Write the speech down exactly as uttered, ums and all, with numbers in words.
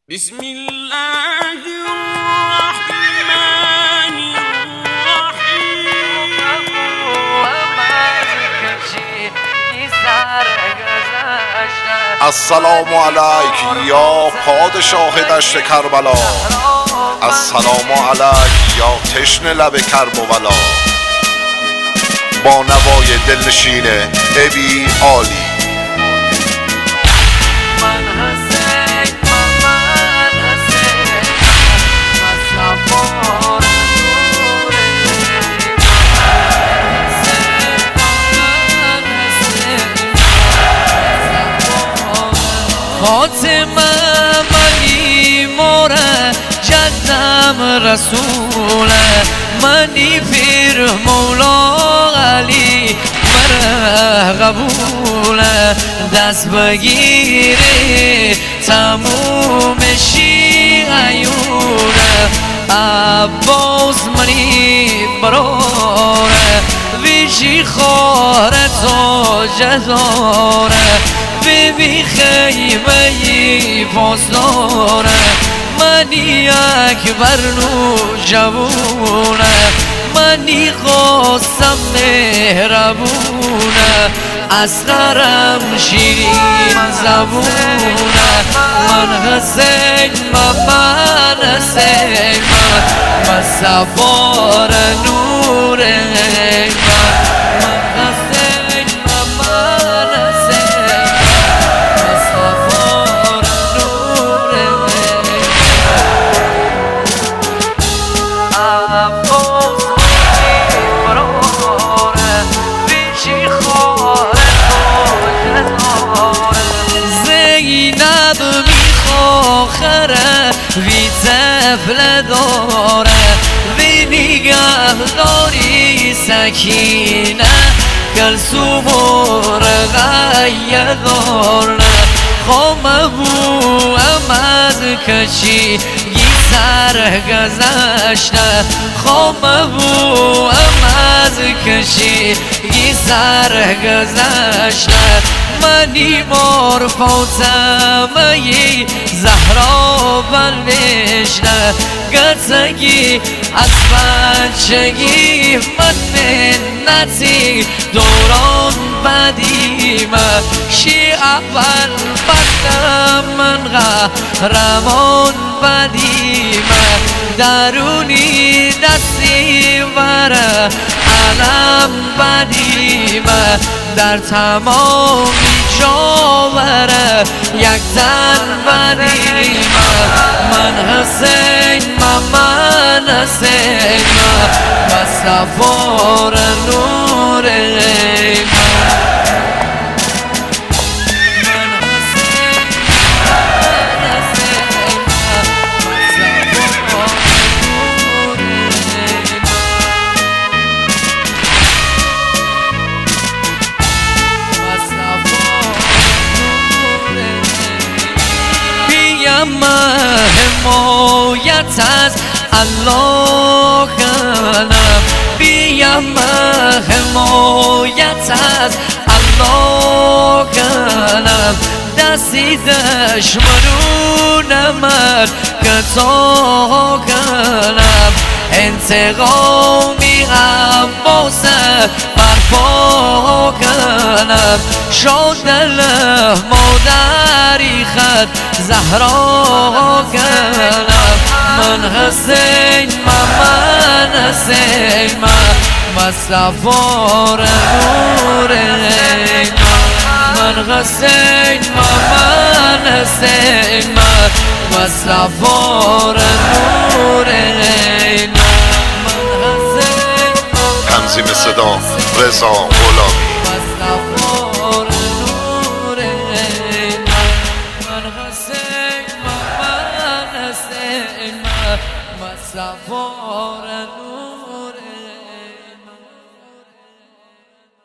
بسم الله الرحمن الرحیم. السلام علیک یا پادشاه دشت کربلا، السلام علیک یا تشنه لب کرب و بلا. با نوای دلنشین ابی عالی. خاتمه منی موره جدم رسوله، منی پیر مولا علی مره قبوله. دست بگیری تموم شیعیونه، عباس منی براره ویشی خاره تا جداره. بی خیمه ای پاسداره، منی اکبر نوجوونه، منی خواستم مهربونه، اصغرم شیرین زبونه. من حسین من حسین من سوار نور وی طفل داره، وی نگه داری سکینه، کلثوم و رقیه داره. خامه بوام از کشیگی سرگذشته، خامه بوام از کشیگی سرگذشته. منی مار فاطمه زهرا بلوشته، گرچگی از بچگی من منتی دوران بدیمه. شیعه اول بدم من قهرمان بدیمه، درونی دستی وره علم بدیمه. در تمامی جاوره یک زن بدیمه. من حسین من حسین من سوار نور حمایت از الله کنم، بیم حمایت از الله کنم. دستی دشمنونم کتا کنم، انتقامی عباس برپا کنم. شاد دل مادری خد زهرا کنم. من حسین من حسین من سوار نور من حسین من حسین من سوار نور. تنظیم صدا رضا غلامی. سوار نور